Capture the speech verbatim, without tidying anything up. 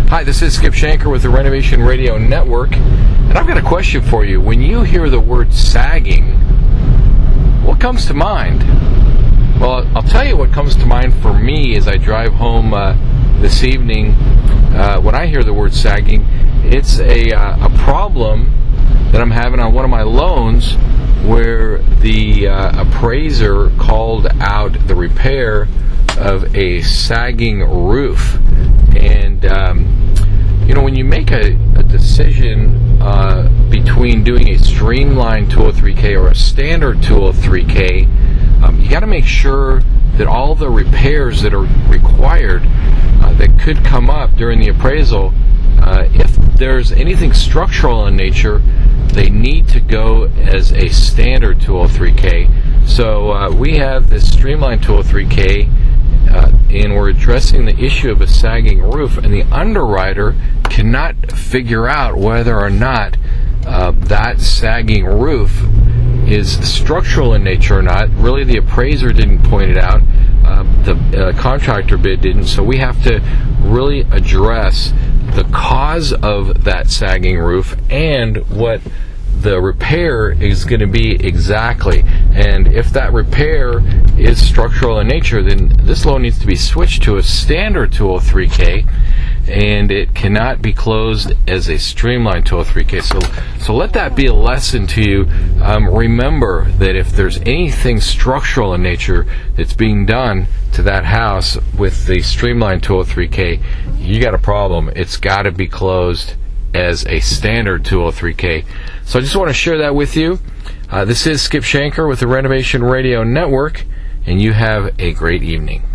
Hi, this is Skip Shanker with the Renovation Radio Network, and I've got a question for you. When you hear the word sagging, what comes to mind? Well, I'll tell you what comes to mind for me as I drive home uh, this evening. Uh, when I hear the word sagging, it's a, uh, a problem that I'm having on one of my loans where the uh, appraiser called out the repair of a sagging roof. And, um, you know, when you make a, a decision uh, between doing a streamlined two oh three K or a standard two oh three K, um, you got to make sure that all the repairs that are required uh, that could come up during the appraisal, uh, if there's anything structural in nature, they need to go as a standard two oh three K. So uh, we have this streamlined two oh three K, uh, and we're addressing the issue of a sagging roof, and the underwriter cannot figure out whether or not uh, that sagging roof is structural in nature or not. Really, the appraiser didn't point it out. Uh, the uh, contractor bid didn't. So we have to really address the cause of that sagging roof and what the repair is going to be exactly. And if that repair is structural in nature, then this loan needs to be switched to a standard two oh three K, and it cannot be closed as a streamlined two oh three K. So, so let that be a lesson to you. Um, remember that if there's anything structural in nature that's being done to that house with the streamlined two oh three K, you got a problem. It's got to be closed as a standard two oh three K. So I just want to share that with you. Uh, this is Skip Shanker with the Renovation Radio Network, and you have a great evening.